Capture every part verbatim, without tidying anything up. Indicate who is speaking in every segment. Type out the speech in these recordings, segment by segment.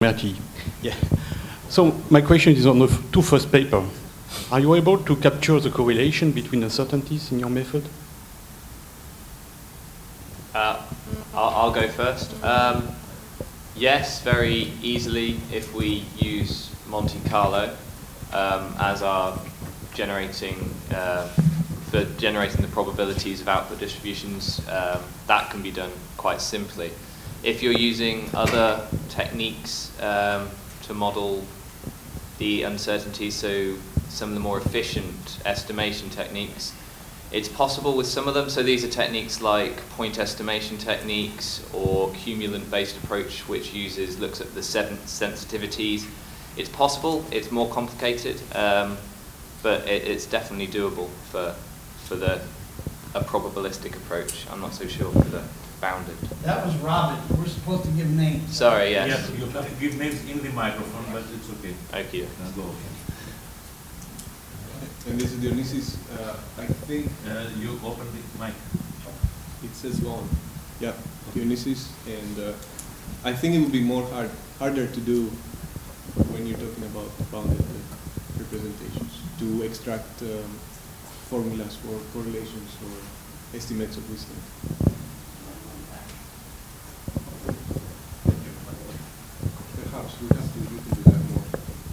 Speaker 1: Liberty. Yeah. So my question is on the two first paper. Are you able to capture the correlation between uncertainties in your method?
Speaker 2: Uh, I'll, I'll go first. Um, yes, very easily if we use Monte Carlo um, as our generating uh, for generating the probabilities of output distributions. Um, that can be done quite simply. If you're using other techniques um, to model the uncertainty, so some of the more efficient estimation techniques, it's possible with some of them. So these are techniques like point estimation techniques or cumulant-based approach, which uses looks at the seven sensitivities. It's possible. It's more complicated, um, but it, it's definitely doable for for the a probabilistic approach. I'm not so sure for the bounded.
Speaker 3: That was Robin. We're supposed to give names.
Speaker 2: Sorry. Yes.
Speaker 4: Yes, you have to give names in the microphone, but it's okay.
Speaker 2: Thank you.
Speaker 4: Now go.
Speaker 5: And this is Dionysis. Uh, I think
Speaker 4: Uh, you open the mic.
Speaker 5: it says on. Yeah, Dionysis, and uh, I think it would be more hard, harder to do when you're talking about bounded uh, representations to extract um, formulas for correlations or estimates of wisdom. Perhaps we have to look into that more.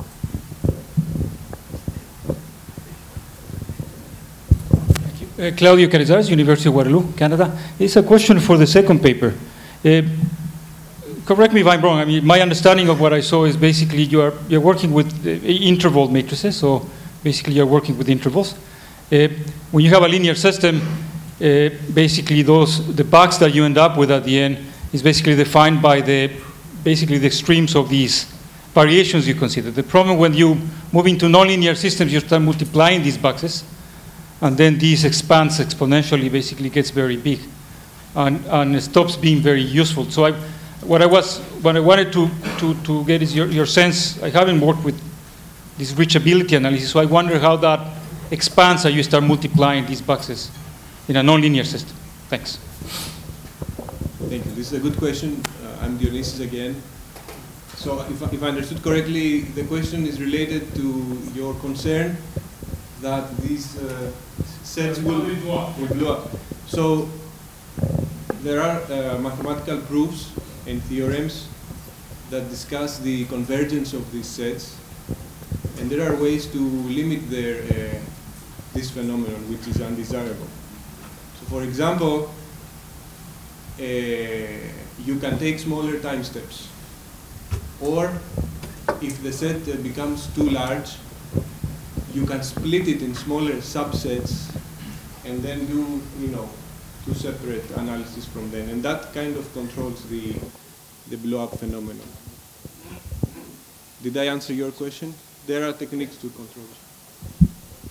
Speaker 6: Uh, Claudio Carizares, University of Waterloo, Canada. It's a question for the second paper. Uh, correct me if I'm wrong. I mean, my understanding of what I saw is basically you are you're working with uh, interval matrices. So basically, you're working with intervals. Uh, when you have a linear system, uh, basically those the box that you end up with at the end is basically defined by the basically the extremes of these variations you consider. The problem when you move into nonlinear systems, you start multiplying these boxes. And then this expands exponentially, basically gets very big, and, and stops being very useful. So I, what I was, what I wanted to, to, to get is your, your sense. I haven't worked with this reachability analysis, so I wonder how that expands as you start multiplying these boxes in a nonlinear system. Thanks.
Speaker 5: Thank you. This is a good question. Uh, I'm Dionysus again. So if, if I understood correctly, the question is related to your concern that these uh, sets will, will blow up. So there are uh, mathematical proofs and theorems that discuss the convergence of these sets, and there are ways to limit their, uh, this phenomenon, which is undesirable. So for example, uh, you can take smaller time steps, or if the set uh, becomes too large, you can split it in smaller subsets and then do, you know, two separate analyses from them. And that kind of controls the, the blow-up phenomenon. Did I answer your question? There are techniques to control it.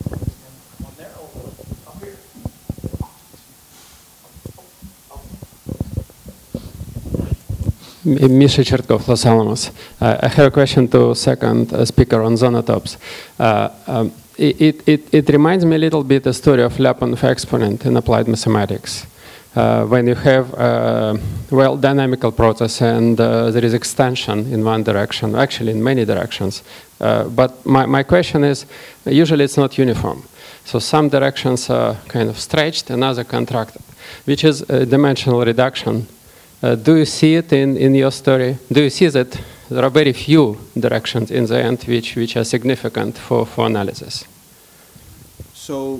Speaker 7: Misha Chertkov, Los Alamos. Uh, I have a question to second uh, speaker on zonotopes. Uh, um, it, it, it reminds me a little bit the story of Lyapunov exponent in applied mathematics. Uh, when you have a well dynamical process and uh, there is extension in one direction, actually in many directions. Uh, but my, my question is, usually it's not uniform. So some directions are kind of stretched and other contracted, which is a dimensional reduction. Uh, do you see it in, in your story? Do you see that there are very few directions in the end which, which are significant for, for analysis?
Speaker 5: So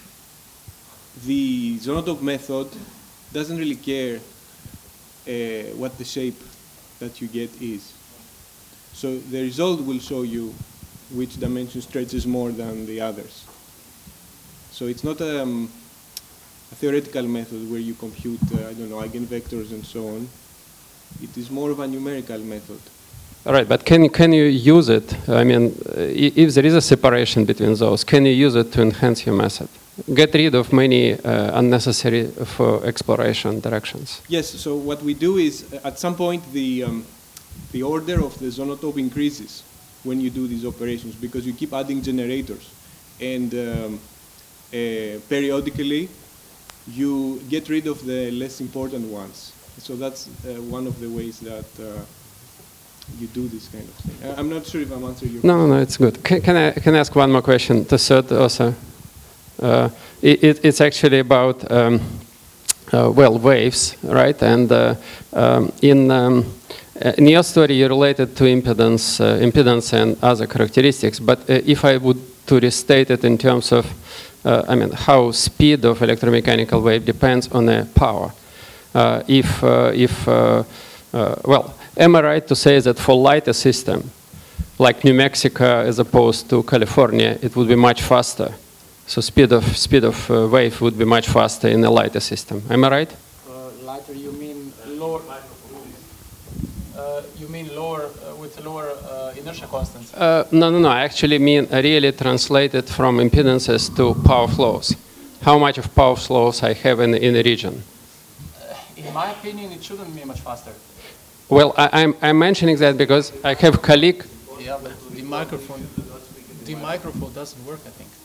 Speaker 5: the Zonotope method doesn't really care uh, what the shape that you get is. So the result will show you which dimension stretches more than the others. So it's not um, a theoretical method where you compute, uh, I don't know, eigenvectors and so on. It is more of a numerical method.
Speaker 7: All right, but can, can you use it? I mean, if there is a separation between those, can you use it to enhance your method? Get rid of many uh, unnecessary for exploration directions.
Speaker 5: Yes, so what we do is, uh, at some point, the, um, the order of the Zonotope increases when you do these operations because you keep adding generators. And um, uh, periodically, you get rid of the less important ones. So that's uh, one of the ways that uh, you do this kind of thing. I- I'm not sure if I'm answering your
Speaker 7: No,
Speaker 5: question.
Speaker 7: no, no, it's good. Can, can I can I ask one more question? The third also. Uh, it, it, it's actually about um, uh, well waves, right? And uh, um, in um, uh, in your story, you related to impedance, uh, impedance and other characteristics. But uh, if I would to restate it in terms of, uh, I mean, how speed of electromechanical wave depends on the power. Uh, if uh, if uh, uh, well, am I right to say that for lighter system, like New Mexico as opposed to California, it would be much faster? So speed of speed of uh, wave would be much faster in a lighter system. Am I right?
Speaker 8: Uh, lighter, you mean lower? Uh, you mean lower uh, with lower uh, inertia constants?
Speaker 7: Uh, no, no, no. I actually mean uh, really translated from impedances to power flows. How much of power flows I have in in a region?
Speaker 8: In my opinion, it shouldn't be much faster.
Speaker 7: Well, I, I'm I'm mentioning that because I have a colleague.
Speaker 8: Yeah, but the microphone, the microphone doesn't work, I think.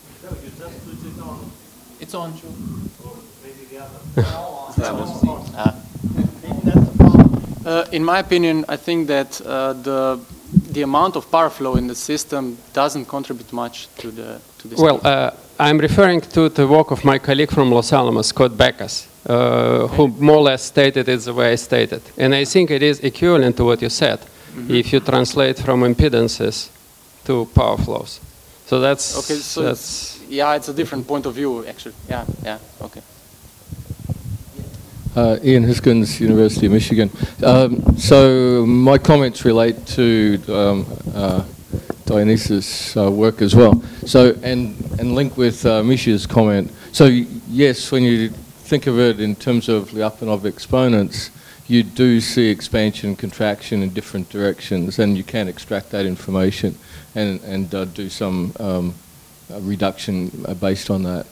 Speaker 8: It's on. Ah. Uh, in my opinion, I think that uh, the the amount of power flow in the system doesn't contribute much to the to this.
Speaker 7: Well, uh, I'm referring to the work of my colleague from Los Alamos, Scott Backus, uh, who more or less stated it the way I stated. And I think it is equivalent to what you said, mm-hmm. if you translate from impedances to power flows. So that's...
Speaker 8: Okay, so
Speaker 7: that's
Speaker 8: it's, yeah, it's a different point of view, actually. Yeah, yeah, okay.
Speaker 9: Uh, Ian Hiskins, University of Michigan. Um, so my comments relate to um, uh, Dionysus' uh, work as well. So and and link with uh, Misha's comment. So yes, when you think of it in terms of Lyapunov exponents, you do see expansion and contraction in different directions, and you can extract that information and and uh, do some um, uh, reduction uh, based on that.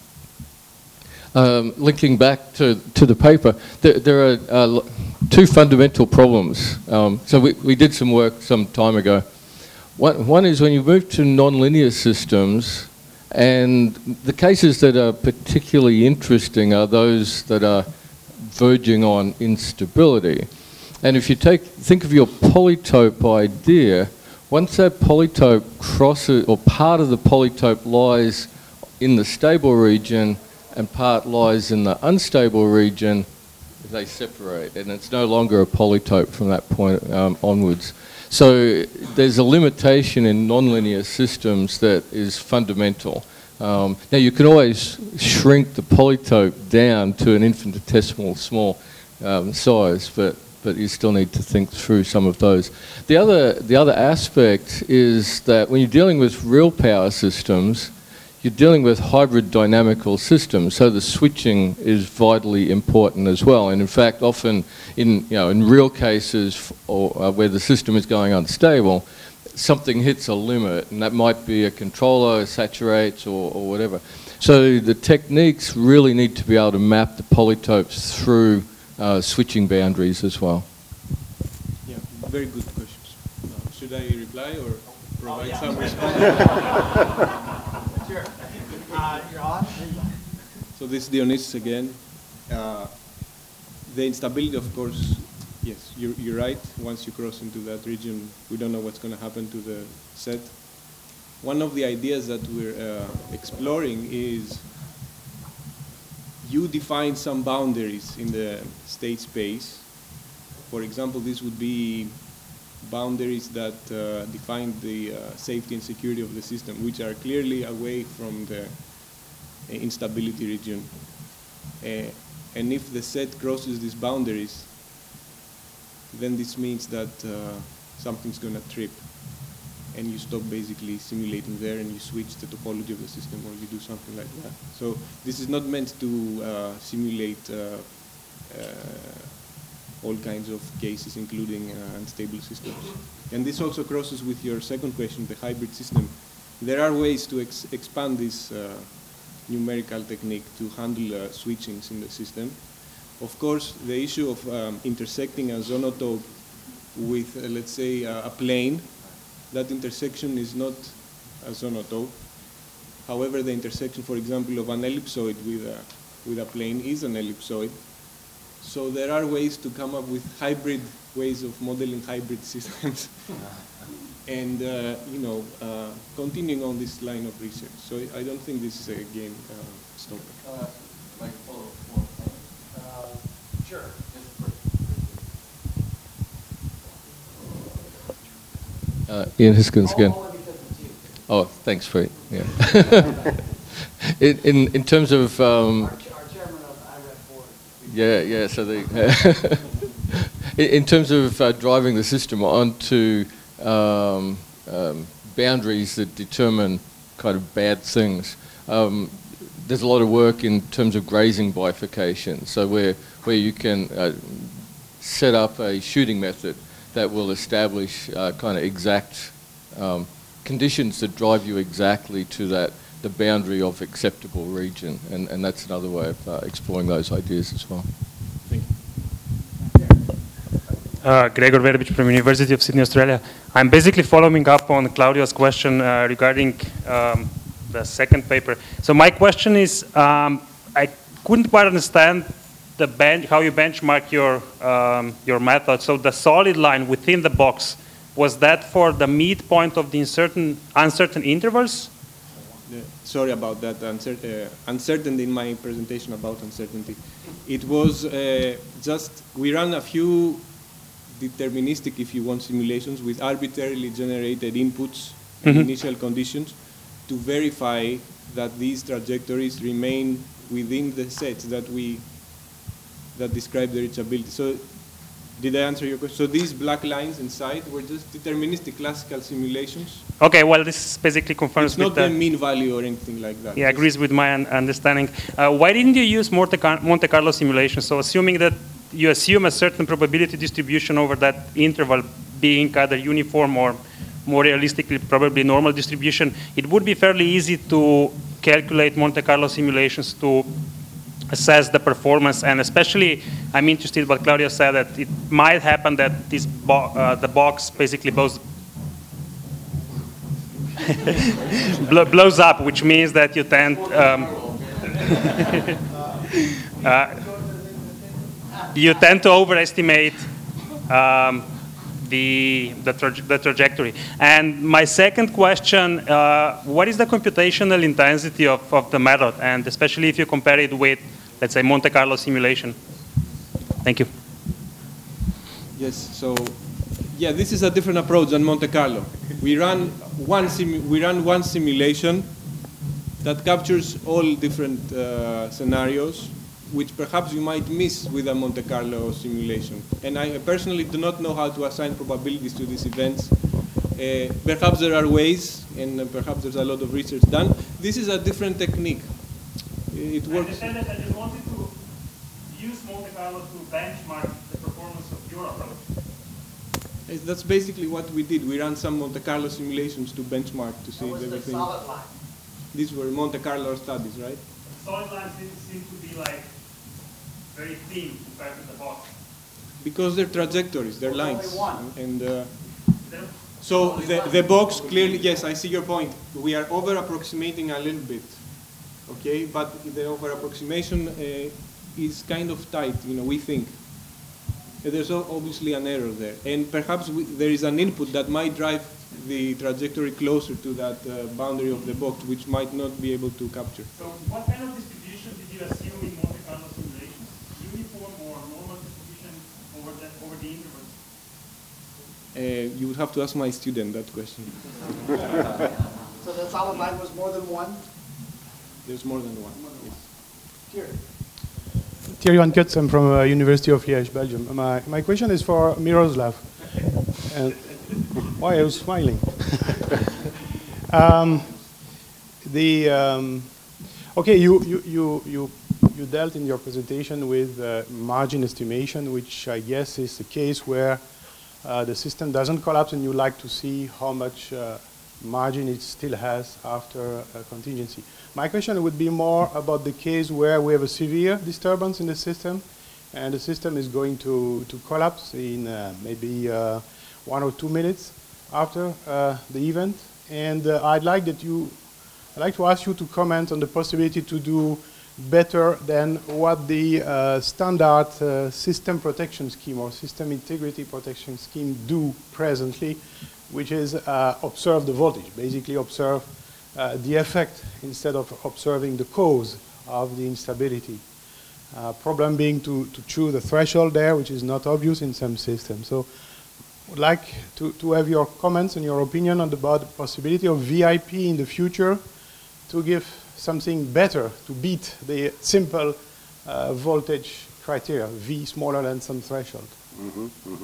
Speaker 9: Um, linking back to, to the paper, there, there are uh, two fundamental problems. Um, so we, we did some work some time ago. One, one is when you move to nonlinear systems, and the cases that are particularly interesting are those that are verging on instability. And if you take think of your polytope idea, once that polytope crosses, or part of the polytope lies in the stable region, and part lies in the unstable region, they separate, and it's no longer a polytope from that point um, onwards. So there's a limitation in nonlinear systems that is fundamental. Um, now you can always shrink the polytope down to an infinitesimal small um, size, but but you still need to think through some of those. The other the other aspect is that when you're dealing with real power systems, you're dealing with hybrid dynamical systems, so the switching is vitally important as well. And in fact, often in you know in real cases or uh, where the system is going unstable, something hits a limit, and that might be a controller saturates or, or whatever. So the techniques really need to be able to map the polytopes through uh, switching boundaries as well.
Speaker 5: Yeah, very good questions. Uh, should I reply or provide oh, yeah. some response?
Speaker 3: Sure. Uh, you're on.
Speaker 5: So this is Dionysus again. Uh, the instability, of course, yes, you're, you're right. Once you cross into that region, we don't know what's going to happen to the set. One of the ideas that we're uh, exploring is you define some boundaries in the state space. For example, this would be boundaries that uh, define the uh, safety and security of the system, which are clearly away from the uh, instability region. Uh, and if the set crosses these boundaries, then this means that uh, something's going to trip, and you stop basically simulating there and you switch the topology of the system, or you do something like that. So this is not meant to uh, simulate uh, uh, all kinds of cases, including uh, unstable systems. And this also crosses with your second question, the hybrid system. There are ways to ex expand this uh, numerical technique to handle uh, switchings in the system. Of course, the issue of um, intersecting a zonotope with, uh, let's say, uh, a plane, that intersection is not a zonotope. However, the intersection, for example, of an ellipsoid with a, with a plane is an ellipsoid. So there are ways to come up with hybrid ways of modeling hybrid systems. And, uh, you know, uh, continuing on this line of research. So I don't think this is a game uh, stopper.
Speaker 8: Uh, like follow uh, sure.
Speaker 9: Uh, Ian Hiskins again. Oh, thanks, Pete. Yeah. in, in in terms of um,
Speaker 3: Our, our chairman of I R E F board.
Speaker 9: yeah, yeah. So the in, in terms of uh, driving the system onto um, um, boundaries that determine kind of bad things. Um, there's a lot of work in terms of grazing bifurcation. So where where you can uh, set up a shooting method that will establish uh, kind of exact um, conditions that drive you exactly to that the boundary of acceptable region, and, and that's another way of uh, exploring those ideas as well.
Speaker 5: Thank you.
Speaker 10: Uh, Gregor Verbic from University of Sydney, Australia. I'm basically following up on Claudio's question uh, regarding um, the second paper. So my question is, um, I couldn't quite understand the bench, how you benchmark your um, your method. So the solid line within the box, was that for the midpoint of the uncertain uncertain intervals?
Speaker 5: Yeah, sorry about that uncer uh, uncertainty in my presentation about uncertainty. It was uh, just we ran a few deterministic, if you want, simulations with arbitrarily generated inputs and
Speaker 10: Mm-hmm.
Speaker 5: initial conditions to verify that these trajectories remain within the sets that we that describe the reachability. So, did I answer your question? So these black lines inside were just deterministic classical simulations.
Speaker 10: Okay, well, this basically confirms
Speaker 5: It's
Speaker 10: with
Speaker 5: not
Speaker 10: the
Speaker 5: the mean value or anything like that.
Speaker 10: Yeah, agrees with my un understanding. Uh, why didn't you use Monte, Car Monte Carlo simulation? So assuming that you assume a certain probability distribution over that interval being either uniform or more realistically probably normal distribution, it would be fairly easy to calculate Monte Carlo simulations to assess the performance, and especially I'm interested what Claudia said, that it might happen that this bo uh, the box basically blows Bl blows up, which means that you tend um, uh, you tend to overestimate um, the the, tra the trajectory. And my second question: uh, what is the computational intensity of, of the method, and especially if you compare it with, let's say, Monte Carlo simulation? Thank you.
Speaker 5: Yes. So, yeah, this is a different approach than Monte Carlo. We run one sim we run one simulation that captures all different uh, scenarios, which perhaps you might miss with a Monte Carlo simulation. And I personally do not know how to assign probabilities to these events. Uh, perhaps there are ways, and uh, perhaps there's a lot of research done. This is a different technique. It works.
Speaker 10: I understand that I just wanted to use Monte Carlo to benchmark the performance of your approach.
Speaker 5: Uh, That's basically what we did. We ran some Monte Carlo simulations to benchmark to see
Speaker 3: That was the
Speaker 5: everything.
Speaker 3: solid line.
Speaker 5: These were Monte Carlo studies, right?
Speaker 10: Solid lines seem, seem to be like very thin compared to the box.
Speaker 5: Because they're trajectories, they're
Speaker 3: There's
Speaker 5: lines.
Speaker 3: only one.
Speaker 5: And uh, so the, the box clearly, yes, I see your point. We are over approximating a little bit, okay? But the over approximation uh, is kind of tight, you know, we think. Uh, There's o- obviously an error there. And perhaps we, there is an input that might drive the trajectory closer to that uh, boundary of the box, which might not be able to capture.
Speaker 10: So what kind of distribution did you assume in Monte Carlo simulations? Uniform or normal distribution over the, over the intervals?
Speaker 5: Uh, you would have to ask my student that question.
Speaker 3: So the solid line was more than one?
Speaker 5: There's more than one. Yes.
Speaker 3: Here.
Speaker 11: Thierry Van Kutz, I'm from uh, University of Liège, Belgium. My, my question is for Miroslav. And why I was smiling? um, the um, okay, you, you you you you dealt in your presentation with uh, margin estimation, which I guess is the case where uh, the system doesn't collapse, and you like to see how much uh, margin it still has after a contingency. My question would be more about the case where we have a severe disturbance in the system, and the system is going to, to collapse in uh, maybe uh, one or two minutes after uh, the event. And uh, I'd like that you, I'd like to ask you to comment on the possibility to do better than what the uh, standard uh, system protection scheme or system integrity protection scheme do presently, which is uh, observe the voltage, basically observe uh, the effect instead of observing the cause of the instability. Uh, problem being to, to choose a threshold there, which is not obvious in some systems. So would like to, to have your comments and your opinion on the, about the possibility of V I P in the future to give something better, to beat the simple uh, voltage criteria, V smaller than some threshold.
Speaker 12: Mm-hmm, mm-hmm.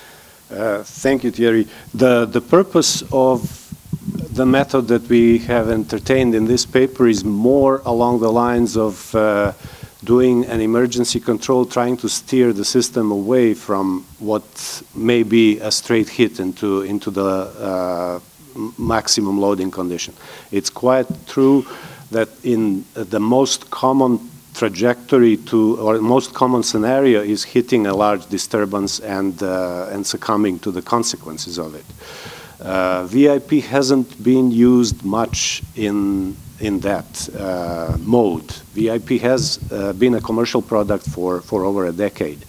Speaker 12: Uh, thank you, Thierry. The, the purpose of the method that we have entertained in this paper is more along the lines of uh, doing an emergency control, trying to steer the system away from what may be a straight hit into, into the uh, maximum loading condition. It's quite true that in the most common trajectory to, or most common scenario is hitting a large disturbance and, uh, and succumbing to the consequences of it. Uh, V I P hasn't been used much in, in that uh, mode. V I P has uh, been a commercial product for, for over a decade.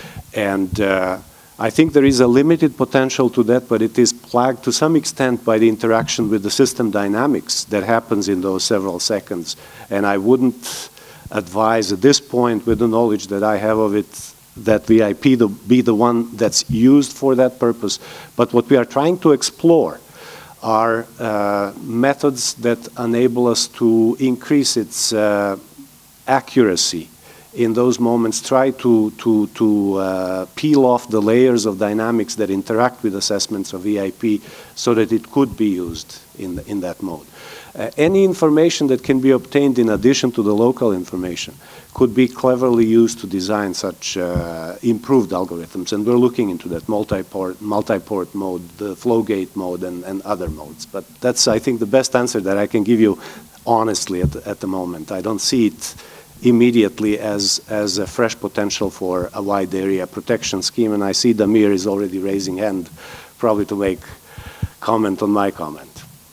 Speaker 12: And uh, I think there is a limited potential to that, but it is plagued to some extent by the interaction with the system dynamics that happens in those several seconds. And I wouldn't advise at this point, with the knowledge that I have of it, that V I P to be the one that's used for that purpose. But what we are trying to explore are uh, methods that enable us to increase its uh, accuracy in those moments, try to, to, to uh, peel off the layers of dynamics that interact with assessments of V I P so that it could be used in, the, in that mode. Uh, any information that can be obtained in addition to the local information could be cleverly used to design such uh, improved algorithms, and we're looking into that multi-port, multi-port mode, the flow gate mode, and, and other modes. But that's, I think, the best answer that I can give you honestly at the, at the moment. I don't see it immediately as, as a fresh potential for a wide area protection scheme, and I see Damir is already raising hand, probably to make comment on my comment.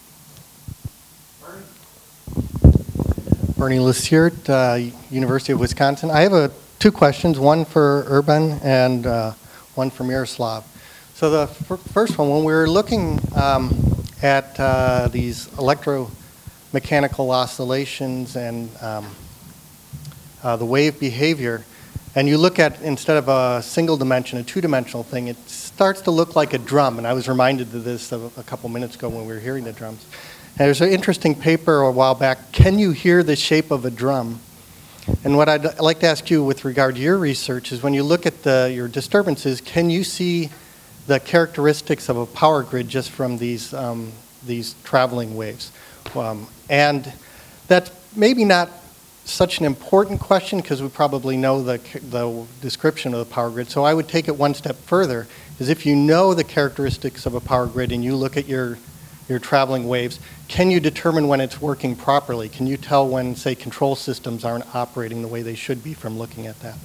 Speaker 13: Bernie Lesiert, uh, University of Wisconsin. I have a, two questions, one for Urban and uh, one for Miroslav. So the first one, when we were looking um, at uh, these electromechanical oscillations and um, uh, the wave behavior, and you look at, instead of a single dimension, a two-dimensional thing, it starts to look like a drum. And I was reminded of this a, a couple minutes ago when we were hearing the drums. And there's an interesting paper a while back, Can You Hear the Shape of a Drum? And what I'd like to ask you with regard to your research is when you look at the, your disturbances, can you see the characteristics of a power grid just from these, um, these traveling waves? Um, and that's maybe not such an important question because we probably know the, the description of the power grid. So I would take it one step further, is if you know the characteristics of a power grid and you look at your your traveling waves, can you determine when it's working properly? Can you tell when, say, control systems aren't operating the way they should be from looking at that?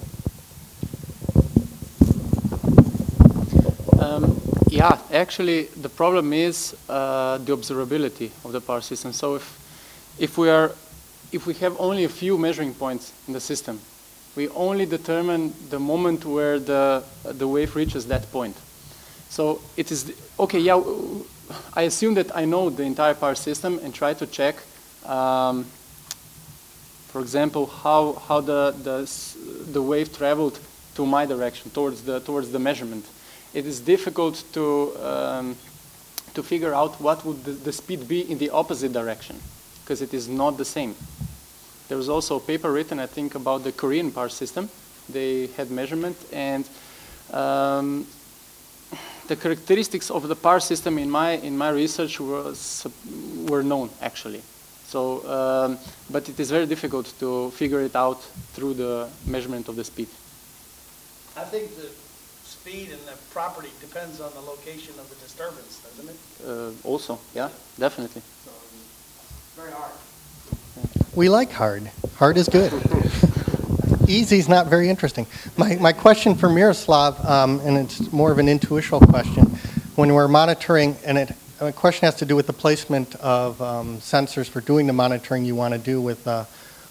Speaker 8: Um, yeah, actually, the problem is uh, the observability of the power system. So if, if, we are, if we have only a few measuring points in the system, we only determine the moment where the, the wave reaches that point. So it is, okay, yeah, I assume that I know the entire power system and try to check, um, for example, how, how the, the, the wave traveled to my direction, towards the, towards the measurement. It is difficult to, um, to figure out what would the, the speed be in the opposite direction, because it is not the same. There was also a paper written, I think, about the Korean power system. They had measurement, and um, the characteristics of the power system in my in my research was were known actually. So, um, but it is very difficult to figure it out through the measurement of the speed.
Speaker 3: I think the speed and the property depends on the location of the disturbance, doesn't it?
Speaker 8: Uh, also, yeah, definitely.
Speaker 3: So it's very hard.
Speaker 13: We like hard. Hard is good. Easy is not very interesting. My, my question for Miroslav, um, and it's more of an intuitional question, when we're monitoring, and it, a question has to do with the placement of um, sensors for doing the monitoring you want to do with uh,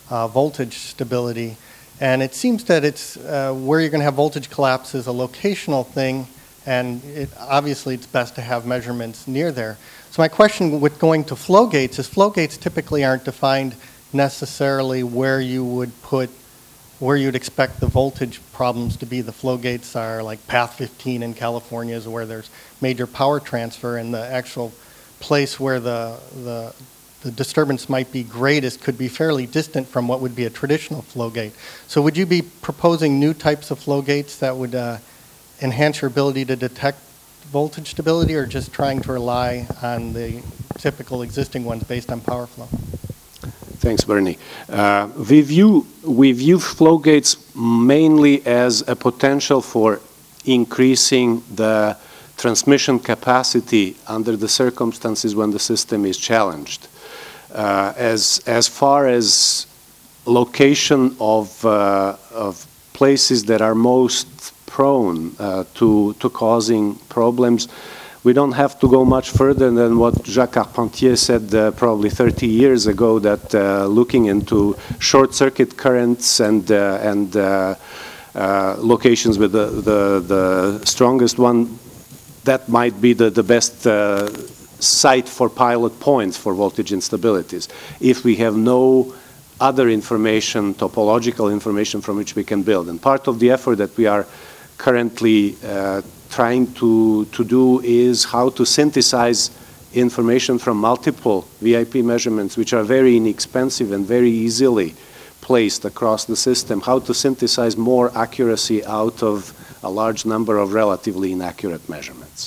Speaker 13: uh, voltage stability. And it seems that it's uh, where you're going to have voltage collapse is a locational thing, and it, obviously it's best to have measurements near there. So my question with going to flow gates is flow gates typically aren't defined necessarily where you would put, where you'd expect the voltage problems to be. The flow gates are like path fifteen in California is where there's major power transfer, and the actual place where the, the, the disturbance might be greatest could be fairly distant from what would be a traditional flow gate. So would you be proposing new types of flow gates that would uh, enhance your ability to detect voltage stability, or just trying to rely on the typical existing ones based on power flow?
Speaker 12: Thanks, Bernie. Uh, we view we view flow gates mainly as a potential for increasing the transmission capacity under the circumstances when the system is challenged. Uh, as as far as location of uh, of places that are most prone uh, to to causing problems, we don't have to go much further than what Jacques Carpentier said uh, probably thirty years ago, that uh, looking into short circuit currents and uh, and uh, uh, locations with the, the the strongest one, that might be the the best uh, site for pilot points for voltage instabilities. If we have no other information, topological information from which we can build, and part of the effort that we are currently uh, trying to, to do is how to synthesize information from multiple V I P measurements, which are very inexpensive and very easily placed across the system, how to synthesize more accuracy out of a large number of relatively inaccurate measurements.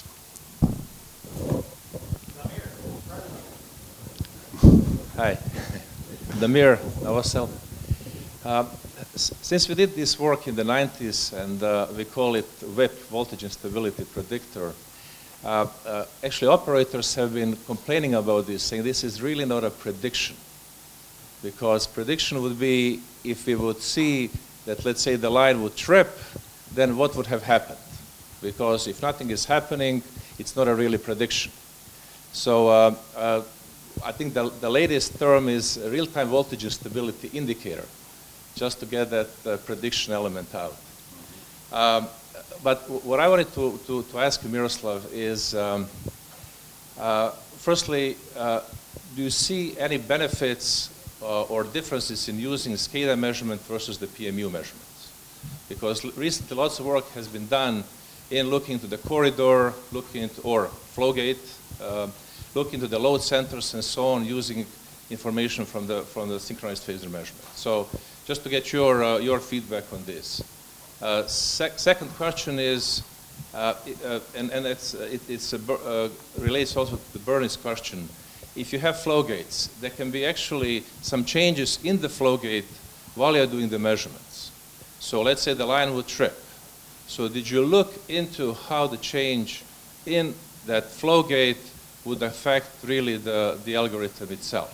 Speaker 14: Hi, Damir Novosel. Uh, Since we did this work in the nineties, and uh, we call it W I P, voltage instability predictor, uh, uh, actually operators have been complaining about this, saying this is really not a prediction. Because prediction would be if we would see that, let's say, the line would trip, then what would have happened? Because if nothing is happening, it's not a really prediction. So uh, uh, I think the, the latest term is a real-time voltage instability indicator, just to get that uh, prediction element out. Um, but what I wanted to, to, to ask you, Miroslav, is um, uh, firstly, uh, do you see any benefits uh, or differences in using SCADA measurement versus the P M U measurements? Because recently lots of work has been done in looking into the corridor, looking into, or flow gate, uh, looking into the load centers and so on, using information from the, from the synchronized phasor measurement. So, just to get your, uh, your feedback on this. Uh, sec second question is, uh, uh, and, and it's, uh, it it's a, uh, relates also to Bernie's question. If you have flow gates, there can be actually some changes in the flow gate while you're doing the measurements. So let's say the line would trip. So did you look into how the change in that flow gate would affect really the, the algorithm itself?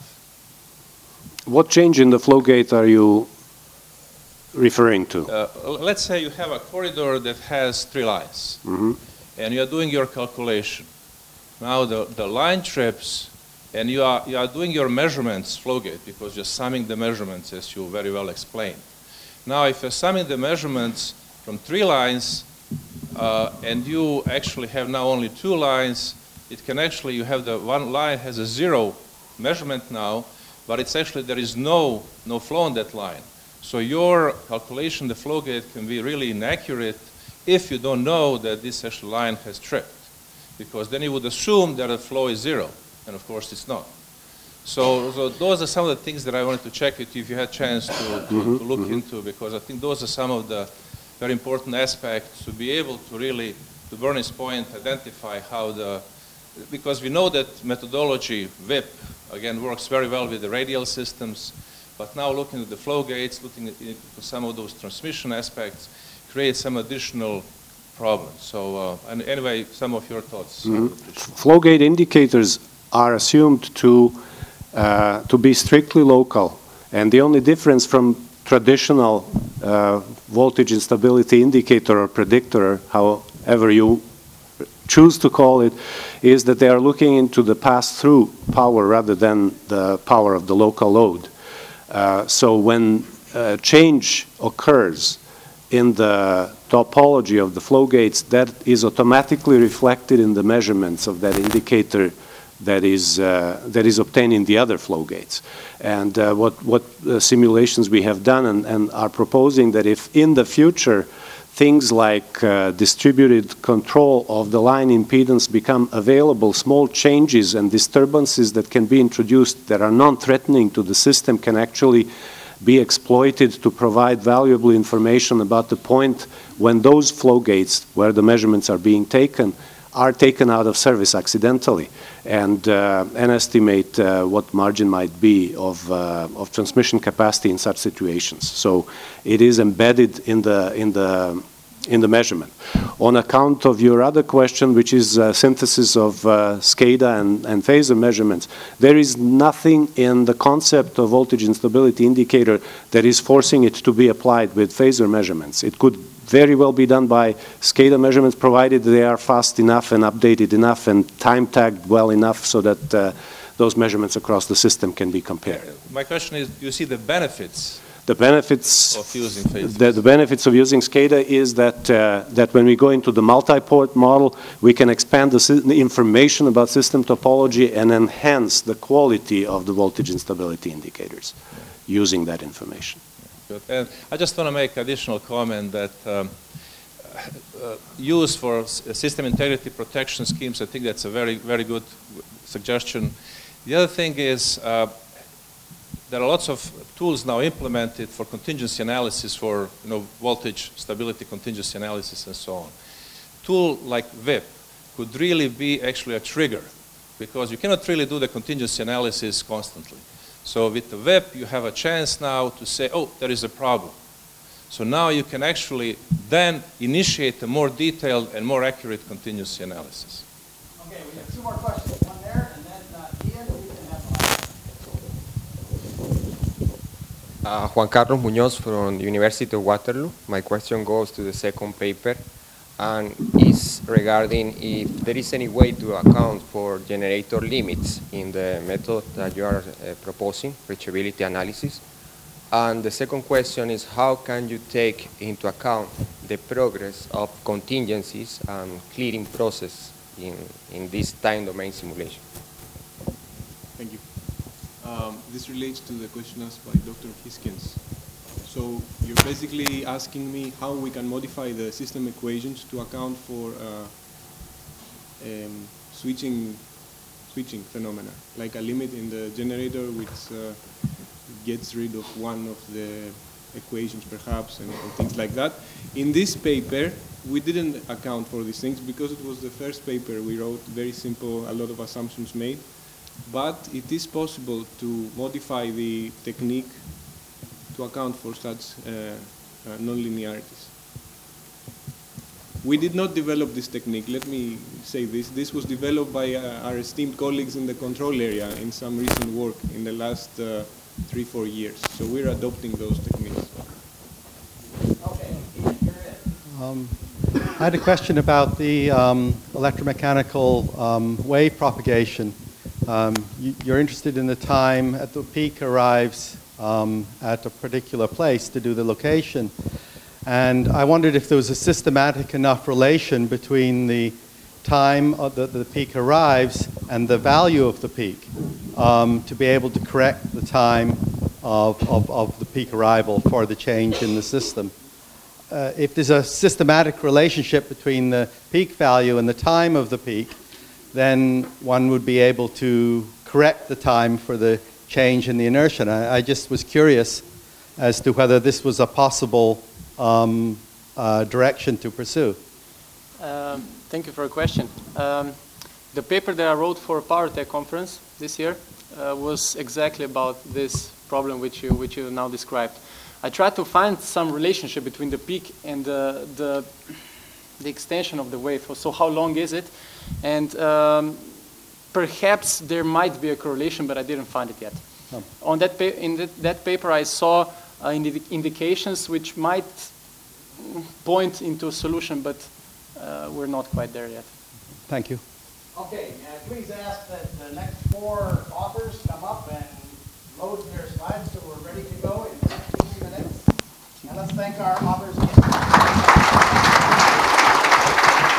Speaker 12: What change in the flow gate are you referring to?
Speaker 14: Uh, let's say you have a corridor that has three lines,
Speaker 12: Mm-hmm.
Speaker 14: and you're doing your calculation. Now the, the line trips, and you are, you are doing your measurements, flow gate, because you're summing the measurements, as you very well explained. Now if you're summing the measurements from three lines, uh, and you actually have now only two lines, it can actually, you have the one line has a zero measurement now, but it's actually, there is no, no flow on that line. So your calculation, the flow gate, can be really inaccurate if you don't know that this actual line has tripped. Because then you would assume that the flow is zero, and of course it's not. So, so those are some of the things that I wanted to check with you if you had a chance to, to,
Speaker 12: Mm-hmm,
Speaker 14: to look
Speaker 12: mm-hmm.
Speaker 14: into, because I think those are some of the very important aspects to be able to really, to Bernie's point, identify how the, because we know that methodology, W I P, again, works very well with the radial systems, but now looking at the flow gates, looking at some of those transmission aspects, creates some additional problems. So, uh, and anyway, some of your thoughts.
Speaker 12: Mm-hmm. Flow gate indicators are assumed to uh, to be strictly local, and the only difference from traditional uh, voltage instability indicator or predictor, however you choose to call it, is that they are looking into the pass-through power rather than the power of the local load. Uh, so when uh, change occurs in the topology of the flow gates, that is automatically reflected in the measurements of that indicator that is, uh, that is obtained in the other flow gates. And uh, what, what uh, simulations we have done and, and are proposing that if in the future things like uh, distributed control of the line impedance become available, small changes and disturbances that can be introduced that are non-threatening to the system can actually be exploited to provide valuable information about the point when those flow gates where the measurements are being taken are taken out of service accidentally, and, uh, and estimate uh, what margin might be of, uh, of transmission capacity in such situations. So it is embedded in the, in the, in the measurement. On account of your other question, which is uh, synthesis of uh, SCADA and, and phasor measurements, there is nothing in the concept of voltage instability indicator that is forcing it to be applied with phasor measurements. It could very well be done by SCADA measurements, provided they are fast enough and updated enough and time tagged well enough so that uh, those measurements across the system can be compared.
Speaker 14: My question is, do you see the benefits
Speaker 12: The benefits
Speaker 14: of using phasors?
Speaker 12: The, the benefits of using SCADA is that, uh, that when we go into the multi-port model, we can expand the, sy the information about system topology and enhance the quality of the voltage instability indicators using that information.
Speaker 14: Good. And I just want to make additional comment that um, uh, use for s system integrity protection schemes, I think that's a very, very good suggestion. The other thing is uh, there are lots of tools now implemented for contingency analysis, for you know, voltage stability contingency analysis and so on. Tool like V I P could really be actually a trigger, because you cannot really do the contingency analysis constantly. So with the V I P, you have a chance now to say, oh, there is a problem. So now you can actually then initiate a more detailed and more accurate contingency analysis.
Speaker 3: Okay, we have two more questions. One there, and then uh, Ian, we can have
Speaker 15: Uh, Juan Carlos Muñoz from the University of Waterloo. My question goes to the second paper and is regarding if there is any way to account for generator limits in the method that you are uh, proposing, reachability analysis. And the second question is, how can you take into account the progress of contingencies and clearing process in, in this time domain simulation?
Speaker 5: Thank you. Um, this relates to the question asked by Doctor Hiskins. So you're basically asking me how we can modify the system equations to account for uh, um, switching, switching phenomena, like a limit in the generator which uh, gets rid of one of the equations perhaps, and, and things like that. In this paper, we didn't account for these things because it was the first paper we wrote, very simple, a lot of assumptions made. But it is possible to modify the technique to account for such uh, uh, non-linearities. We did not develop this technique. Let me say this. This was developed by uh, our esteemed colleagues in the control area in some recent work in the last uh, three, four years. So we're adopting those techniques.
Speaker 3: Okay, Ian, you're in.
Speaker 13: Um, I had a question about the um, electromechanical um, wave propagation. Um, you, you're interested in the time at the peak arrives um, at a particular place to do the location. And I wondered if there was a systematic enough relation between the time of the, the peak arrives and the value of the peak um, to be able to correct the time of, of, of the peak arrival for the change in the system. Uh, if there's a systematic relationship between the peak value and the time of the peak, then one would be able to correct the time for the change in the inertia. I, I just was curious as to whether this was a possible um, uh, direction to pursue.
Speaker 8: Um, thank you for your question. Um, the paper that I wrote for PowerTech conference this year uh, was exactly about this problem which you, which you now described. I tried to find some relationship between the peak and the, the, the extension of the wave. So how long is it? And um, perhaps there might be a correlation, but I didn't find it yet.
Speaker 13: Oh.
Speaker 8: On that pa in the, that paper, I saw uh, indi indications which might point into a solution, but uh, we're not quite there yet.
Speaker 13: Thank you.
Speaker 3: Okay, uh, please ask that the next four authors come up and load their slides, so we're ready to go in fifteen minutes. And let's thank our authors again.